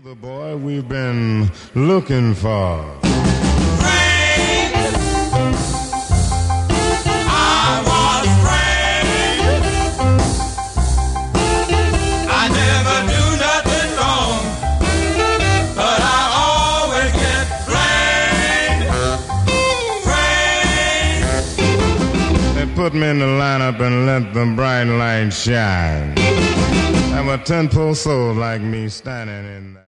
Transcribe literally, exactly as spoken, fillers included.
The boy we've been looking for. Framed. I was framed. I never do nothing wrong, but I always get framed. Framed. They put me in the lineup and let the bright light shine. There were ten poor souls like me standing in there.